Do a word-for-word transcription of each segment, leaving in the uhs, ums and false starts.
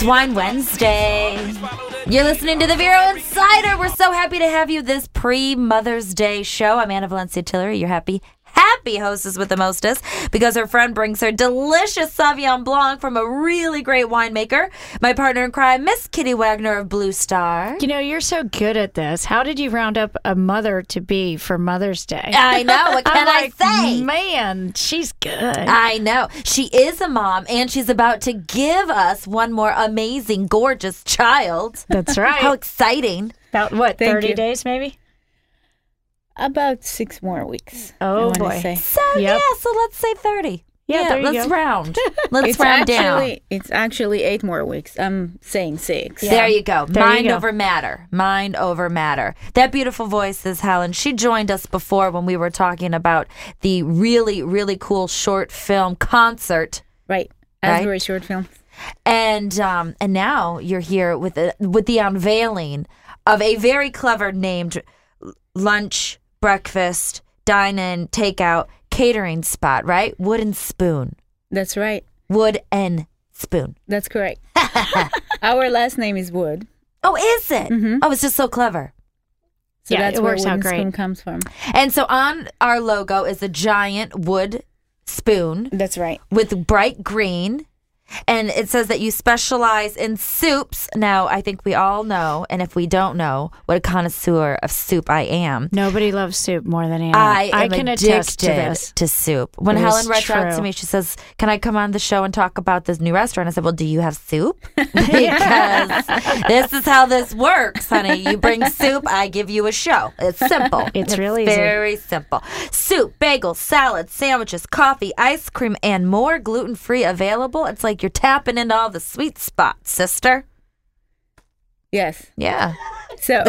It's Wine Wednesday. You're listening to the Vero Insider. We're so happy to have you this pre-Mother's Day show. I'm Anna Valencia Tillery, your happy, happy hostess with the mostest, because her friend brings her delicious Sauvignon Blanc from a really great winemaker. My partner in crime, Miss Kitty Wagner of Blue Star. You know, you're so good at this. How did you round up a mother-to-be for Mother's Day? I know. What can I'm like, I say? Man, she's good. I know. She is a mom, and she's about to give us one more amazing, gorgeous child. That's right. How exciting. About, what, Thank thirty you. days maybe? About six more weeks. Oh, I wanna boy. Say. So, Yep. yeah, so let's say thirty. Yeah, there you let's go. round. Let's It's round actually down. it's actually eight more weeks. I'm saying six. There you go. There you Mind go. over matter. Mind over matter. That beautiful voice is Helen. She joined us before when we were talking about the really, really cool short film concert. Right. Right? Asbury short film. And um, and now you're here with the, with the unveiling of a very clever named lunch, breakfast, dine-in, takeout, catering spot, right? Wooden Spoon. That's right. Wood and Spoon. That's correct. Our last name is Wood. Oh, is it? Mhm. Oh, it's just so clever. So Yeah, that's it where works out Wooden great. Spoon comes from. And so on our logo is a giant wood spoon That's right. with bright green. And it says that you specialize in soups. Now, I think we all know, and if we don't know, what a connoisseur of soup I am. Nobody loves soup more than Anna. I am can addicted attest to this. to soup. When It Helen is writes out to true. me, she says, "Can I come on the show and talk about this new restaurant?" I said, "Well, do you have soup?" Because this is how this works, honey. You bring soup, I give you a show. It's simple. It's really easy. very simple. Soup, bagels, salads, sandwiches, coffee, ice cream, and more, gluten-free available. It's like you're tapping into all the sweet spots, sister. Yes. Yeah. So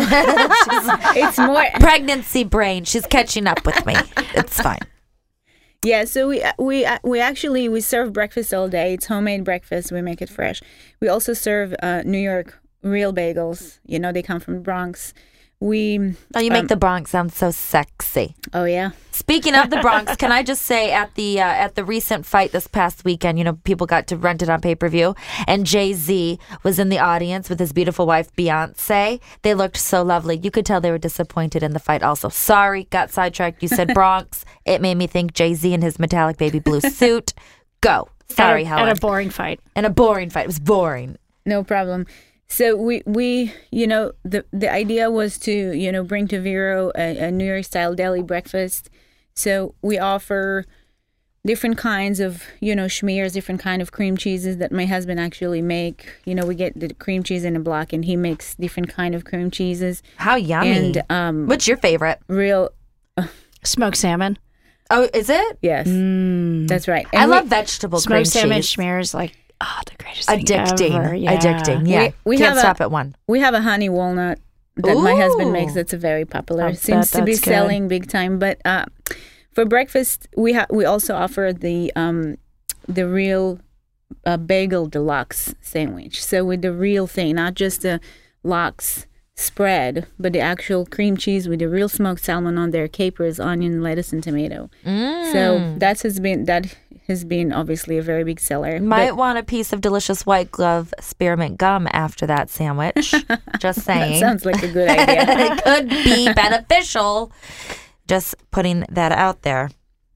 it's more. Pregnancy brain. She's catching up with me. It's fine. Yeah, so we we we actually we serve breakfast all day. It's homemade breakfast. We make it fresh. We also serve uh, New York real bagels. You know, they come from the Bronx. We Oh, you make um, the Bronx sound so sexy. oh yeah. Speaking of the Bronx, can I just say at the uh, at the recent fight this past weekend, you know, people got to rent it on pay-per-view, and Jay-Z was in the audience with his beautiful wife, Beyonce. They looked so lovely. You could tell they were disappointed in the fight also. Sorry, got sidetracked. You said Bronx. It made me think Jay-Z in his metallic baby blue suit. Go. Sorry, at a, Helen. At a boring fight. and a boring fight. It was boring. No problem. So we, we you know, the the idea was to, you know, bring to Vero a, a New York style deli breakfast. So we offer different kinds of, you know, schmears, different kind of cream cheeses that my husband actually make. You know, we get the cream cheese in a block and he makes different kind of cream cheeses. How yummy. And um What's your favorite? real Smoked salmon. Oh, is it? yes. Mm. That's right. I And we- love vegetable cream Smoked salmon cheese. schmear is like, oh, the greatest thing Addicting. ever. Yeah. Addicting. Yeah. We- we Can't have a- stop at one. We have a honey walnut that my husband Ooh. makes. That's a very popular. I It seems bet to be that's good. selling big time. But uh, for breakfast, we ha- we also offer the um, the real uh, bagel deluxe sandwich. So with the real thing, not just the lox spread, but the actual cream cheese with the real smoked salmon on there, capers, onion, lettuce, and tomato. Mm. So that has been that has been obviously a very big seller. Might But want a piece of delicious white glove spearmint gum after that sandwich. Just that saying. sounds like a good idea. It could be beneficial. Just putting that out there.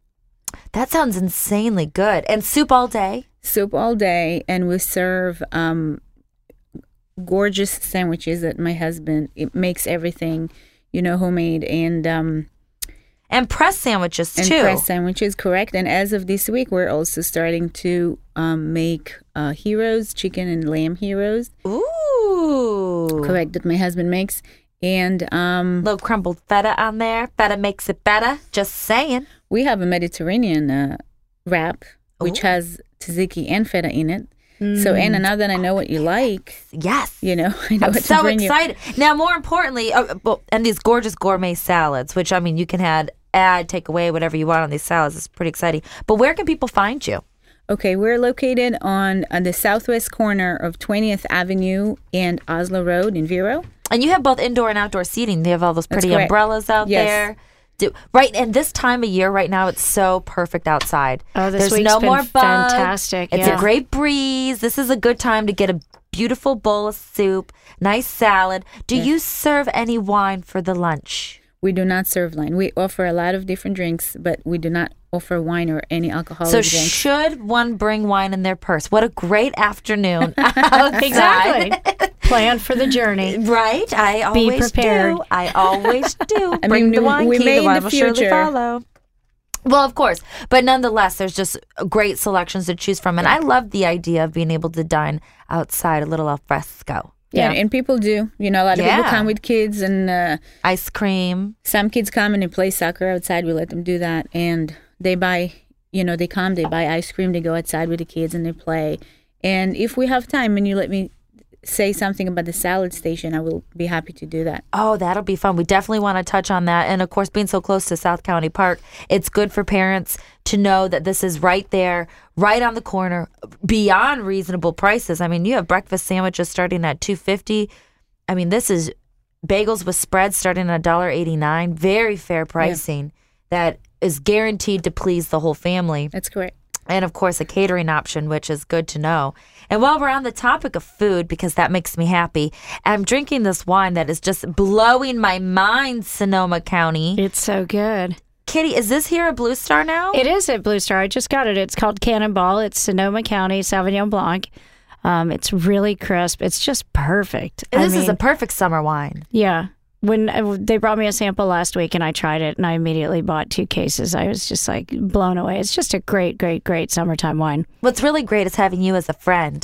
That sounds insanely good. And soup all day. Soup all day, and we serve um, gorgeous sandwiches that my husband it makes everything, you know, homemade and um, And press sandwiches and too. press sandwiches, correct. And as of this week, we're also starting to um, make uh, heroes, chicken and lamb heroes, Ooh. correct, that my husband makes. And um, Little crumbled feta on there. Feta makes it better. Just saying. we have a Mediterranean uh, wrap, which Ooh. has tzatziki and feta in it. So, Anna, now that I know what you like, Yes. you know, I know I'm what to so bring excited. Now, more importantly, uh, well, and these gorgeous gourmet salads, which, I mean, you can add, add, take away whatever you want on these salads. It's pretty exciting. But where can people find you? you. Okay, we're located on, on the southwest corner of twentieth Avenue and Oslo Road in Vero. And you have both indoor and outdoor seating. You have all those That's pretty correct. umbrellas out Yes. there. Do, right, and this time of year right now, it's so perfect outside. Oh, this There's week's no been more bugs. fantastic. It's yeah. a great breeze. This is a good time to get a beautiful bowl of soup, nice salad. Do Yes. you serve any wine for the lunch? We do not serve wine. We offer a lot of different drinks, but we do not offer wine or any alcoholic So drinks. should one bring wine in their purse? What a great afternoon outside. Exactly. Plan for the journey. Right? I Be always prepared. do. I always do. I Bring mean, the wine we key. may The in wine the will surely future. follow. Well, of course. But nonetheless, there's just great selections to choose from. And I love the idea of being able to dine outside a little al fresco. Yeah, Yeah. and people do. You know, a lot of Yeah. people come with kids, and uh, Ice cream. some kids come and they play soccer outside. We let them do that, and they buy, you know, they come, they buy ice cream, they go outside with the kids and they play. And if we have time and you let me say something about the salad station, I will be happy to do that. Oh, that'll be fun. We definitely want to touch on that. And of course, being so close to South County Park, it's good for parents to know that this is right there, right on the corner, beyond reasonable prices. I mean, you have breakfast sandwiches starting at two fifty. I mean, this is bagels with spreads starting at one dollar eighty-nine. Very fair pricing that is guaranteed to please the whole family. That's correct. And of course, a catering option, which is good to know. And while we're on the topic of food, because that makes me happy, I'm drinking this wine that is just blowing my mind, Sonoma County. It's so good. Kitty, is this here a Blue Star now? It is at Blue Star. I just got it. It's called Cannonball. It's Sonoma County Sauvignon Blanc. Um, it's really crisp. It's just perfect. I this is mean, a perfect summer wine. yeah. When uh, they brought me a sample last week and I tried it and I immediately bought two cases, I was just like blown away. It's just a great, great, great summertime wine. What's really great is having you as a friend.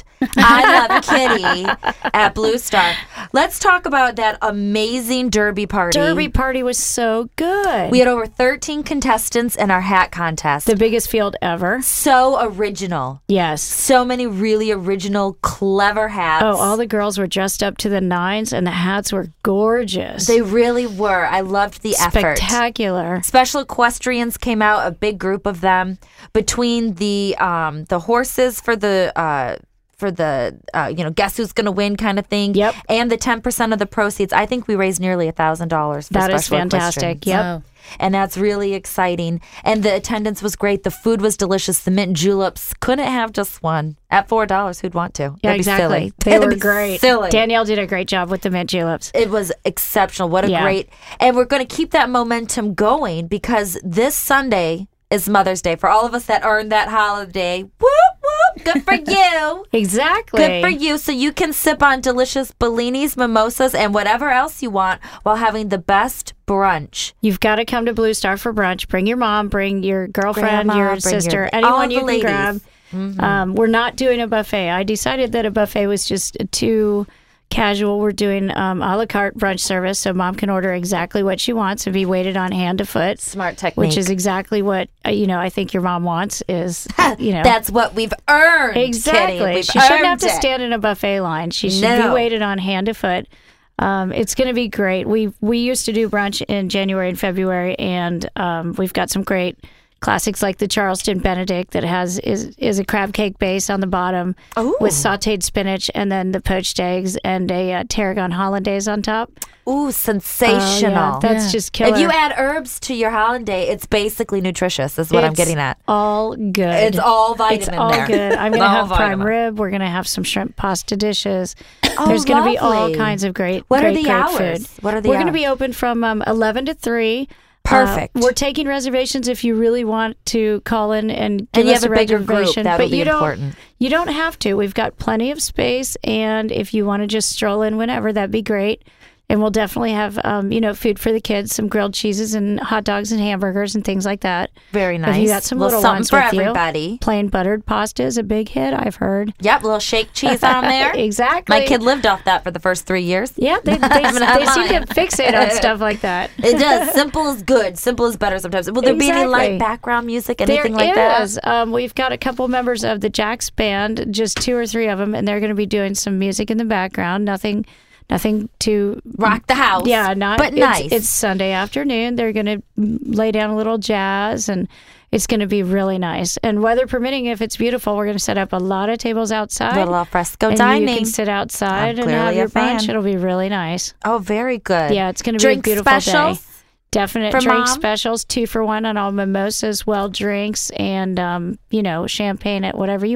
I love Kitty at Blue Star. Let's talk about that amazing Derby party. Derby party was so good. We had over thirteen contestants in our hat contest. the biggest field ever. So original. Yes. So many really original, clever hats. Oh, all the girls were dressed up to the nines and the hats were gorgeous. They really were. I loved the effort. Spectacular. Special equestrians came out, a big group of them. Between the um, the horses for the uh, for the uh, you know guess who's going to win kind of thing. Yep. And the ten percent of the proceeds, I think we raised nearly a thousand dollars. That is special fantastic. equestrians. Yep. Wow. And that's really exciting. And the attendance was great. The food was delicious. The mint juleps, couldn't have just one. At four dollars, who'd want to? Yeah, That'd be exactly. silly. They That'd were be great. Silly. Danielle did a great job with the mint juleps. It was exceptional. What a Yeah. great. And we're going to keep that momentum going because this Sunday is Mother's Day. For all of us that earned that holiday, whoop, whoop, good for you. Exactly. Good for you. So you can sip on delicious Bellinis, mimosas, and whatever else you want while having the best brunch. You've got to come to Blue Star for brunch. Bring your mom, bring your girlfriend, Grandma, your bring sister, your- anyone all you the can ladies. grab. Um, we're not doing a buffet. I decided that a buffet was just too casual. We're doing um, a la carte brunch service, so mom can order exactly what she wants and be waited on hand to foot. Smart technique. Which is exactly what uh, you know. I think your mom wants is you know That's what we've earned. exactly. Kitty. We've She shouldn't have earned to it. stand in a buffet line. She should No. be waited on hand to foot. Um, it's going to be great. We we used to do brunch in January and February, and um, we've got some great classics like the Charleston Benedict that has is is a crab cake base on the bottom Ooh. with sautéed spinach, and then the poached eggs and a uh, tarragon hollandaise on top. Ooh, sensational. Oh, yeah, that's Yeah. just killer. If you add herbs to your hollandaise, it's basically nutritious, is what I'm It's getting at. all good. It's all vitamin It's all there. good. I'm It's going to all have prime vitamin. rib. We're going to have some shrimp pasta dishes. Oh, There's going to be all lovely. kinds of great, What are great, the great hours? food. What are the We're going to hours? be open from um, eleven to three. Perfect. Uh, we're taking reservations if you really want to call in and give And you us have a bigger group, reservation. that'll but be you don't, important. You don't have to. We've got plenty of space, and if you want to just stroll in whenever, that'd be great. And we'll definitely have, um, you know, food for the kids, some grilled cheeses and hot dogs and hamburgers and things like that. Very nice. If you got some little, little something ones for with you. everybody. Plain buttered pasta is a big hit, I've heard. Yep, little shake cheese on there. Exactly. My kid lived off that for the first three years. Yeah, they, they, I'm not they seem lying. to fixate on stuff like that. It does. Simple is good. Simple is better sometimes. Will there be any Exactly. light background music, anything There like that? is. Um, we've got a couple members of the Jax Band, just two or three of them, and they're going to be doing some music in the background. Nothing, nothing to Rock the house. Yeah, not. but it's, nice. It's Sunday afternoon. They're going to lay down a little jazz, and it's going to be really nice. And weather permitting, if it's beautiful, we're going to set up a lot of tables outside. little al fresco and dining. you can sit outside I'm and have clearly your a fan. brunch. It'll be really nice. Oh, very good. Yeah, it's going to be Drink a beautiful specials? day. Definite for drink Mom? specials, two for one on all mimosas, well drinks, and um, you know, champagne at whatever you want.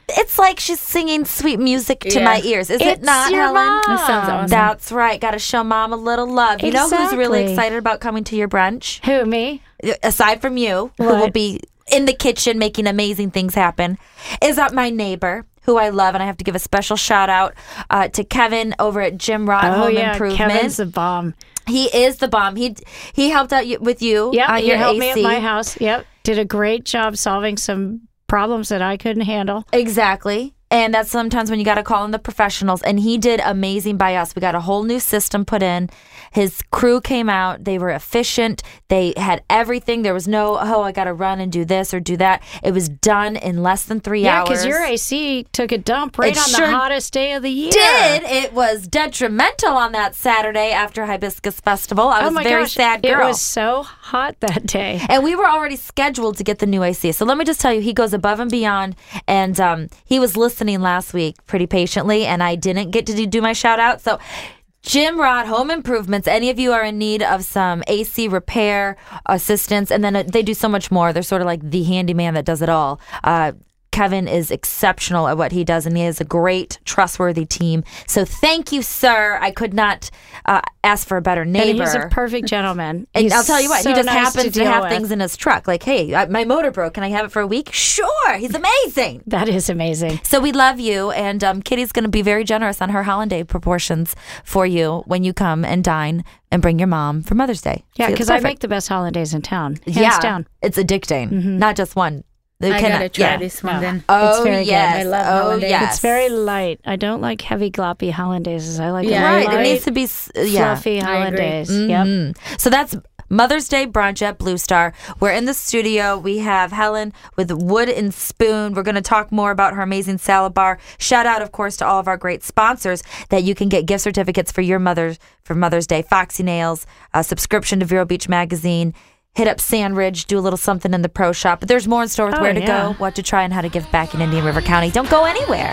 It's like she's singing sweet music to Yeah. my ears. Is It's it not, your Helen? mom. That sounds awesome. That's right. Got to show mom a little love. You know who's really Exactly. excited about coming to your brunch? Who, me? Aside from you, who What? will be in the kitchen making amazing things happen, is that my neighbor, who I love, and I have to give a special shout out uh, to Kevin over at Jim Rod Oh, Home yeah. Improvement. Kevin's the bomb. He is the bomb. He he helped out you, with you Yeah, on he your helped A C. me at my house. Yep. Did a great job solving some problems that I couldn't handle. Exactly. And that's sometimes when you got to call in the professionals. And he did amazing by us. We got a whole new system put in. His crew came out. They were efficient. They had everything. There was no, oh, I got to run and do this or do that. It was done in less than three Yeah, hours. because your A C took a dump right It on sure the hottest day of the year. did. It was detrimental on that Saturday after Hibiscus Festival. I Oh was my a very gosh, sad girl. It was so hot that day. And we were already scheduled to get the new A C. So let me just tell you, he goes above and beyond. And um, he was listening last week pretty patiently, and I didn't get to do my shout out. So Jim Rod Home Improvements, any of you are in need of some A C repair assistance, and then uh, they do so much more. They're sort of like the handyman that does it all. Uh, Kevin is exceptional at what he does, and he has a great, trustworthy team. So thank you, sir. I could not uh, ask for a better neighbor. And he's a perfect gentleman. And He's I'll tell you what, so he just nice happens to, deal have with. things in his truck. Like, hey, I, my motor broke. Can I have it for a week? Sure. He's amazing. That is amazing. So we love you. And um, Kitty's going to be very generous on her holiday proportions for you when you come and dine and bring your mom for Mother's Day. Yeah, So it's because I perfect. make the best holidays in town. Hands yeah, down. it's addicting. Not just one. They I cannot- gotta try yeah. this one No. then. Oh, It's very good. yes. I love oh, hollandaise. yes. It's very light. I don't like heavy gloppy hollandaise. I like Yeah, a Right. light, It needs to be, s- yeah. fluffy I agree. hollandaise. Yep. Mm. So that's Mother's Day brunch at Blue Star. We're in the studio. We have Helen with Wood and Spoon. We're going to talk more about her amazing salad bar. Shout out, of course, to all of our great sponsors that you can get gift certificates for your mother for Mother's Day. Foxy Nails, a subscription to Vero Beach Magazine. Hit up Sandridge, do a little something in the pro shop. But there's more in store with Oh, where to yeah. go, what to try, and how to give back in Indian River County. Don't go anywhere.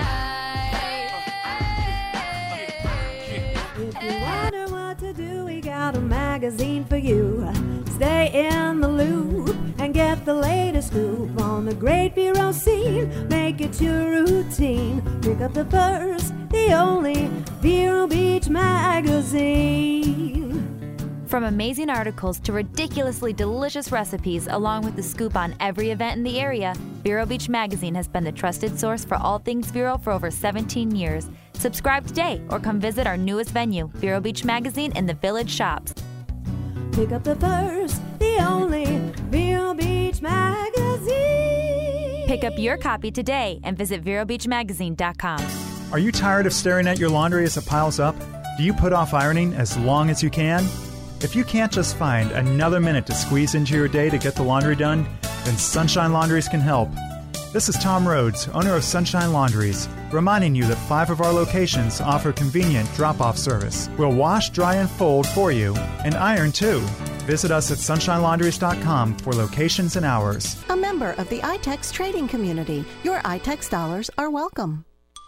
If you wonder what to do, we got a magazine for you. Stay in the loop and get the latest scoop on the great Vero scene. Make it your routine. Pick up the first, the only Vero Beach magazine. From amazing articles to ridiculously delicious recipes, along with the scoop on every event in the area, Vero Beach Magazine has been the trusted source for all things Vero for over seventeen years. Subscribe today or come visit our newest venue, Vero Beach Magazine in the Village Shops. Pick up the first, the only Vero Beach magazine. Pick up your copy today and visit vero beach magazine dot com. Are you tired of staring at your laundry as it piles up? Do you put off ironing as long as you can? If you can't just find another minute to squeeze into your day to get the laundry done, then Sunshine Laundries can help. This is Tom Rhodes, owner of Sunshine Laundries, reminding you that five of our locations offer convenient drop-off service. We'll wash, dry, and fold for you, and iron too. Visit us at sunshine laundries dot com for locations and hours. A member of the iTex trading community. Your iTex dollars are welcome.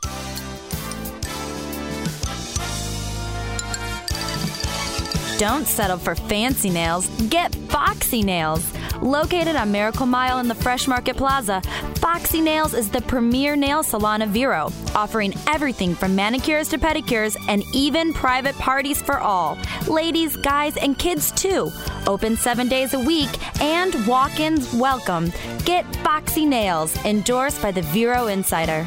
Don't settle for fancy nails. Get Foxy Nails. Located on Miracle Mile in the Fresh Market Plaza, Foxy Nails is the premier nail salon of Vero, offering everything from manicures to pedicures and even private parties for all. Ladies, guys, and kids too. Open seven days a week and walk-ins welcome. Get Foxy Nails, endorsed by the Vero Insider.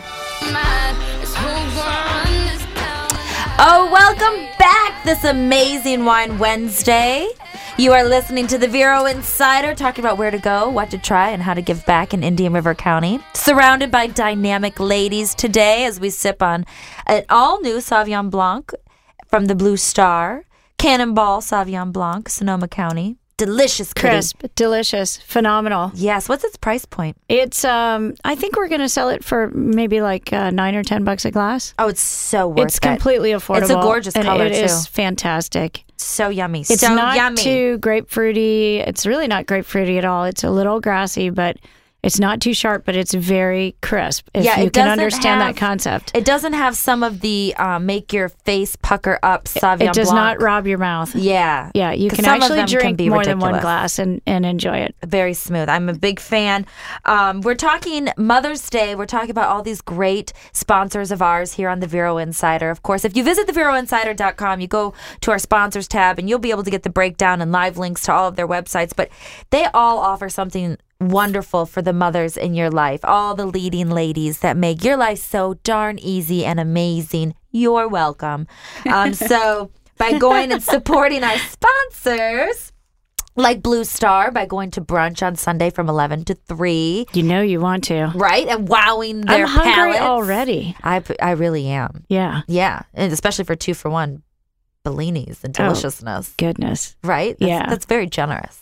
Oh, welcome back this amazing Wine Wednesday. You are listening to the Vero Insider, talking about where to go, what to try, and how to give back in Indian River County. Surrounded by dynamic ladies today as we sip on an all-new Sauvignon Blanc from the Blue Star, Cannonball Sauvignon Blanc, Sonoma County. Delicious, Kitty. Crisp, delicious, phenomenal. Yes. What's its price point? It's um I think we're going to sell it for maybe like uh, nine or ten bucks a glass. Oh, it's so worth It's it. completely affordable. It's a gorgeous and color, it too. is fantastic. So yummy. It's so not yummy. too grapefruity. It's really not grapefruity at all. It's a little grassy, but It's not too sharp, but it's very crisp. If Yeah, you it can doesn't understand have- that concept. It doesn't have some of the uh, make your face pucker up Sauvignon It does Blanc. not rob your mouth. Yeah. Yeah, you 'Cause can some of actually them can drink be more than one ridiculous. glass and, and enjoy it. Very smooth. I'm a big fan. Um, we're talking Mother's Day. We're talking about all these great sponsors of ours here on the Vero Insider. Of course, if you visit the vero insider dot com, you go to our sponsors tab and you'll be able to get the breakdown and live links to all of their websites. But they all offer something wonderful for the mothers in your life. All the leading ladies that make your life so darn easy and amazing. You're welcome. Um, so by going and supporting our sponsors, like Blue Star, by going to brunch on Sunday from eleven to three, You know you want to. right? And wowing their I'm hungry palates. already. I, I really am. Yeah. Yeah. And especially for two for one Bellinis and Oh. deliciousness. Goodness. Right? That's, Yeah. That's very generous.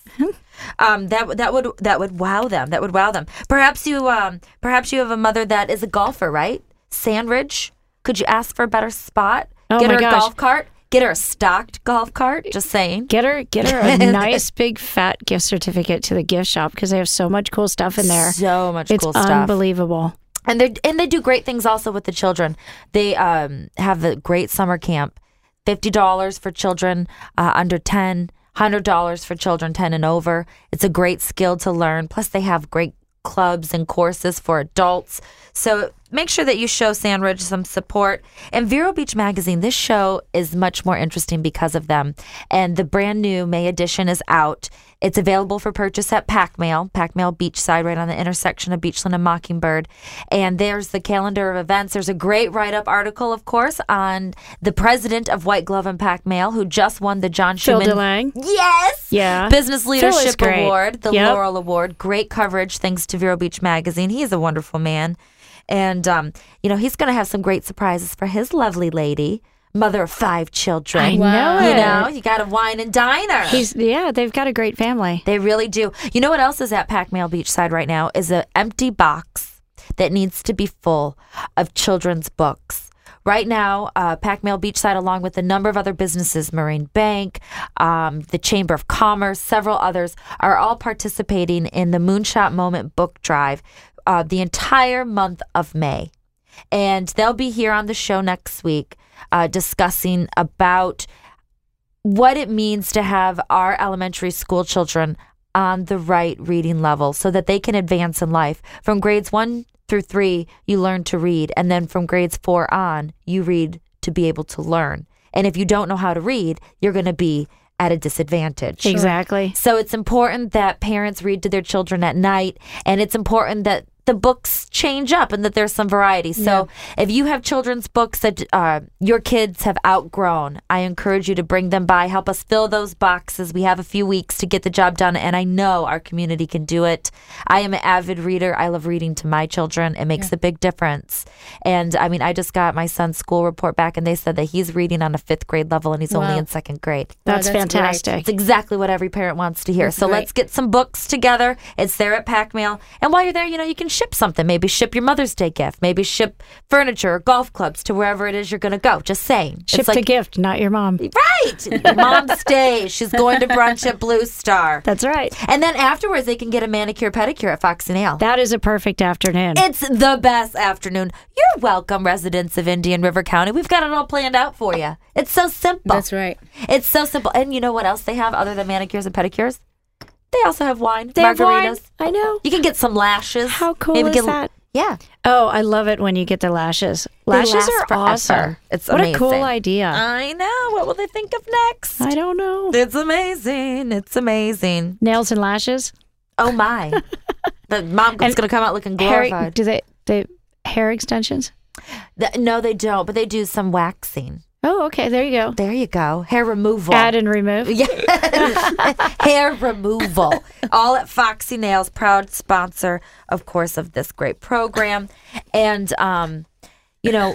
um, that that would that would wow them. That would wow them. Perhaps you um perhaps you have a mother that is a golfer, right? Sandridge. Could you ask for a better spot? Oh Get my her a gosh. golf cart. Get her a stocked golf cart. Just saying. Get her get her a nice big fat gift certificate to the gift shop because they have so much cool stuff in there. So much It's cool stuff. unbelievable. And they and they do great things also with the children. They um, have a great summer camp. fifty dollars for children uh, under ten, one hundred dollars for children ten and over. It's a great skill to learn. Plus, they have great clubs and courses for adults. So make sure that you show Sandridge some support. And Vero Beach Magazine, this show is much more interesting because of them. And the brand new May edition is out. It's available for purchase at Pac Mail, Pac Mail Beachside, right on the intersection of Beachland and Mockingbird. And there's the calendar of events. There's a great write-up article, of course, on the president of White Glove and Pac Mail, who just won the John Phil Schumann DeLange. Yes. Yeah. Business Phil is Leadership great. Award, the Yep. Laurel Award. Great coverage thanks to Vero Beach Magazine. He's a wonderful man. And, um, you know, he's going to have some great surprises for his lovely lady, mother of five children. I know You it. know, you got to wine and dine her. He's yeah, they've got a great family. They really do. You know what else is at Pac Mail Beachside right now is an empty box that needs to be full of children's books. Right now, uh, Pac Mail Beachside, along with a number of other businesses, Marine Bank, um, the Chamber of Commerce, several others, are all participating in the Moonshot Moment book drive uh, the entire month of May. And they'll be here on the show next week uh, discussing about what it means to have our elementary school children on the right reading level so that they can advance in life. From grades one through three, you learn to read. And then from grades four on, you read to be able to learn. And if you don't know how to read, you're going to be at a disadvantage. Exactly. So it's important that parents read to their children at night, and it's important that the books change up and that there's some variety. So if you have children's books that uh, your kids have outgrown, I encourage you to bring them by. Help us fill those boxes. We have a few weeks to get the job done, and I know our community can do it. I am an avid reader. I love reading to my children. It makes a big difference. And I mean, I just got my son's school report back, and they said that he's reading on a fifth grade level, and he's only Wow. in second grade. That's, that's fantastic. It's exactly what every parent wants to hear. That's so great. let's get some books together. It's there at Pac Mail. And while you're there, you know, you can ship something. Maybe ship your Mother's Day gift. Maybe ship furniture or golf clubs to wherever it is you're going to go. Just saying. Ship it's like, the gift, not your mom. right. Mom's Day. She's going to brunch at Blue Star. That's right. And then afterwards, they can get a manicure pedicure at Foxy Nail. That is a perfect afternoon. It's the best afternoon. You're welcome, residents of Indian River County. We've got it all planned out for you. It's so simple. That's right. It's so simple. And you know what else they have other than manicures and pedicures? They also have wine, They have wine. margaritas. I know. You can get some lashes. How cool Maybe is get, that? Yeah. Oh, I love it when you get the lashes. They Lashes last are forever. awesome. It's what amazing. a cool idea. I know. What will they think of next? I don't know. It's amazing. It's amazing. Nails and lashes. Oh, my. The mom's going to come out looking Hair, glorified. do they, they hair extensions? The- no, they don't, but they do some waxing. Oh, okay. There you go. There you go. Hair removal. Add and remove. Yeah. Hair removal. All at Foxy Nails, proud sponsor, of course, of this great program. And, um, you know,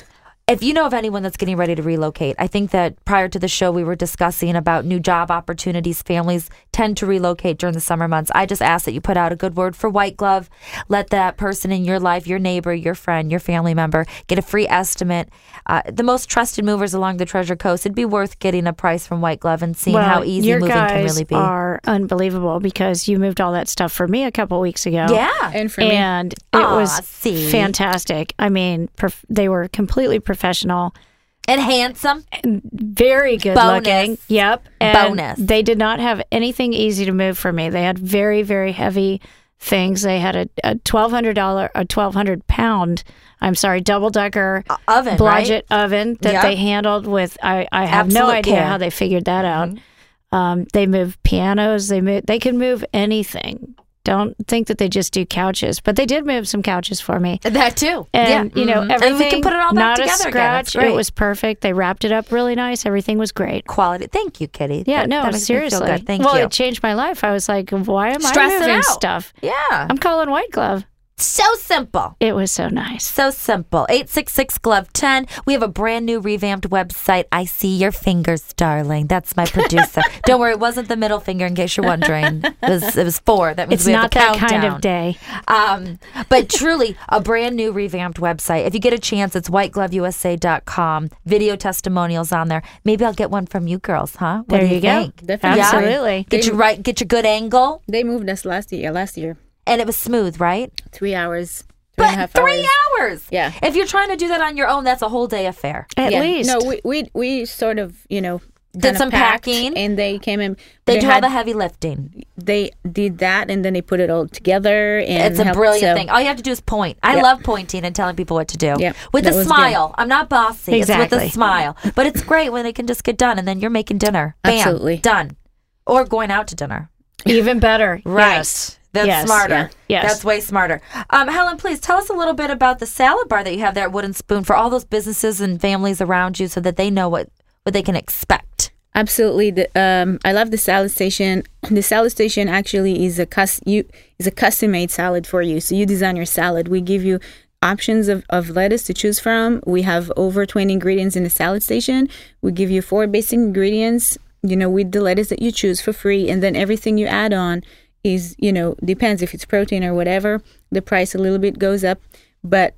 if you know of anyone that's getting ready to relocate, I think that prior to the show we were discussing about new job opportunities. Families tend to relocate during the summer months. I just ask that you put out a good word for White Glove. Let that person in your life, your neighbor, your friend, your family member, get a free estimate. Uh, the most trusted movers along the Treasure Coast, it'd be worth getting a price from White Glove and seeing well, how easy your moving guys can really be. Are unbelievable because you moved all that stuff for me a couple weeks ago. Yeah. And for me, And it Aw, was see. fantastic. I mean, prof- they were completely professional. And handsome. Very good Bonus. looking. Yep. And Bonus. they did not have anything easy to move for me. They had very, very heavy things. They had a, a twelve hundred dollars, a twelve hundred pound, I'm sorry, double decker Uh, oven, Blodgett oven that Yep. they handled with, I, I have Absolute no idea care. how they figured that out. Um, they move pianos. They move, they can move anything. Don't think that they just do couches, but they did move some couches for me. That too. And, yeah. you know, Mhm. everything, And we can put it all back not together a again. That's scratch. great. It was perfect. They wrapped it up really nice. Everything was great. Quality. Thank you, Kitty. Yeah, That- no, that makes me feel seriously. good. Thank well, you. it changed my life. I was like, why am Stress I it moving out. stuff? Yeah. I'm calling White Glove. So simple. It was so nice. So simple. eight six six glove ten. We have a brand new revamped website. I see your fingers, darling. That's my producer. Don't worry, it wasn't the middle finger in case you're wondering. It was, it was four. That means It's we have not the that countdown. kind of day. Um, but truly, a brand new revamped website. If you get a chance, it's white glove u s a dot com. Video testimonials on there. Maybe I'll get one from you girls, huh? What There do you, you go. think? Definitely. Absolutely. Get your right, get your good angle, they moved us last year. Last year, and it was smooth, right? three hours, three and a But half three hours. hours. Yeah. If you're trying to do that on your own, that's a whole day affair. At yeah. least. No, we we we sort of you know Did kinda some packed, packing. and they came in. They, do all had- the heavy lifting. They did that, and then they put it all together. And It's a helped- brilliant so- thing. All you have to do is point. I Yep. love pointing and telling people what to do. Yep, With that a was smile. I'm not bossy. It's with Exactly. a smile. But it's great when it can just get done and then you're making dinner. Bam. Absolutely. Done. Or going out to dinner. Even better. Right. Yes. That's Yes. smarter. Yeah. Yes. That's way smarter. Um, Helen, please tell us a little bit about the salad bar that you have there at Wooden Spoon for all those businesses and families around you so that they know what, what they can expect. Absolutely. The, um, I love the salad station. The salad station actually is a cus- you is a custom made salad for you. So you design your salad. We give you options of, of lettuce to choose from. We have over twenty ingredients in the salad station. We give you four basic ingredients, you know, with the lettuce that you choose for free. And then everything you add on is, you know, depends if it's protein or whatever. The price a little bit goes up, but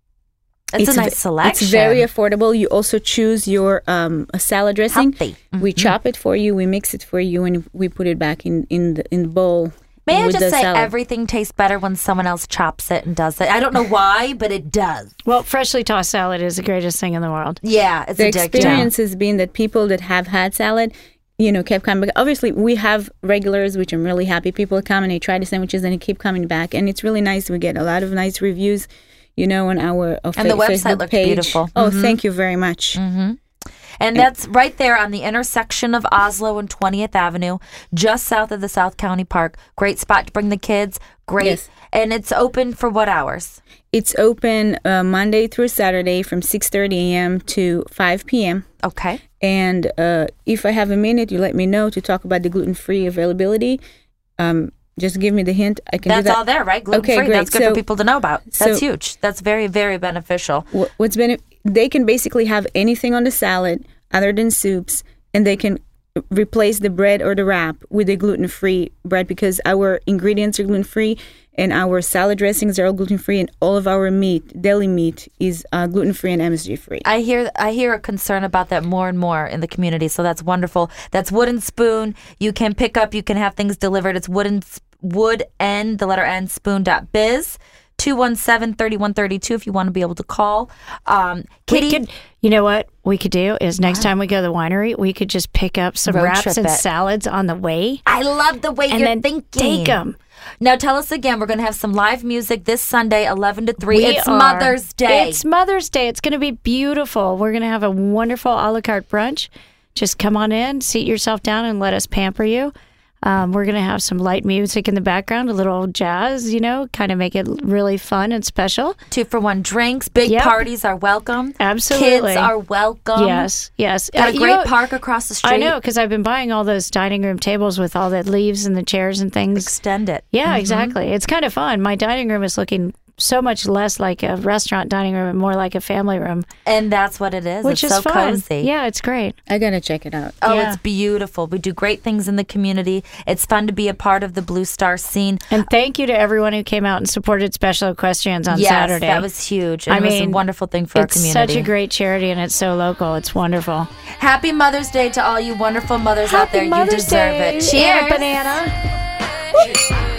It's, a nice ve- selection. It's very affordable. You also choose your um, a salad dressing. Healthy. We chop it for you, we mix it for you, and we put it back in, in, the, in the bowl. May I with just the say salad. everything tastes better when someone else chops it and does it. I don't know why, but it does. Well, freshly tossed salad is the greatest thing in the world. Yeah, it's The addictive. experience has been that people that have had salad, you know, kept coming back. Obviously, we have regulars, which I'm really happy. People come and they try the sandwiches and they keep coming back. And it's really nice. We get a lot of nice reviews, you know, on our uh, And the fa- website Facebook looked page. beautiful. Oh, thank you very much. And that's right there on the intersection of Oslo and twentieth Avenue, just south of the South County Park. Great spot to bring the kids. Great. Yes. And it's open for what hours? It's open uh, Monday through Saturday from six thirty a.m. to five p.m. Okay. And uh, if I have a minute, you let me know to talk about the gluten-free availability. Um, just give me the hint. I can do That's that. all there, right? Gluten Okay, free. great. That's good So- for people to know about. That's so- huge. That's very, very beneficial. Wh- What's been they can basically have anything on the salad other than soups, and they can replace the bread or the wrap with a gluten-free bread because our ingredients are gluten-free and our salad dressings are all gluten-free, and all of our meat, deli meat, is uh, gluten-free and M S G-free. I hear I hear a concern about that more and more in the community, so that's wonderful. That's Wooden Spoon. You can pick up, you can have things delivered. It's wooden wood n the letter n spoon dot biz. two one seven, three one three two if you want to be able to call. Um, Kitty, We could, you know what we could do is next time we go to the winery, we could just pick up some Road wraps trip and it. salads on the way I love the way and you're then thinking. take them. Now tell us again, we're going to have some live music this Sunday, eleven to three. We It's are- Mother's Day. It's Mother's Day. It's going to be beautiful. We're going to have a wonderful a la carte brunch. Just come on in, seat yourself down, and let us pamper you. Um, we're going to have some light music in the background, a little jazz, you know, kind of make it really fun and special. Two for one drinks. Big Yep. parties are welcome. Absolutely. Kids are welcome. yes, yes. Got Uh, a you great know, park across the street. I know, because I've been buying all those dining room tables with all the leaves and the chairs and things. Extend it. Yeah, exactly. It's kind of fun. My dining room is looking so much less like a restaurant dining room and more like a family room. And that's what it is. Which it's is so fun. cozy. Yeah, it's great. I gotta check it out. Oh, Yeah. it's beautiful. We do great things in the community. It's fun to be a part of the Blue Star scene. And thank you to everyone who came out and supported Special Equestrians on yes, Saturday. that was huge. And I it was mean, a wonderful thing for our it's community. such a great charity, and it's so local. It's wonderful. Happy Mother's Day to all you wonderful mothers out there. Mother's you deserve Day, it. Cheers. Anna Banana.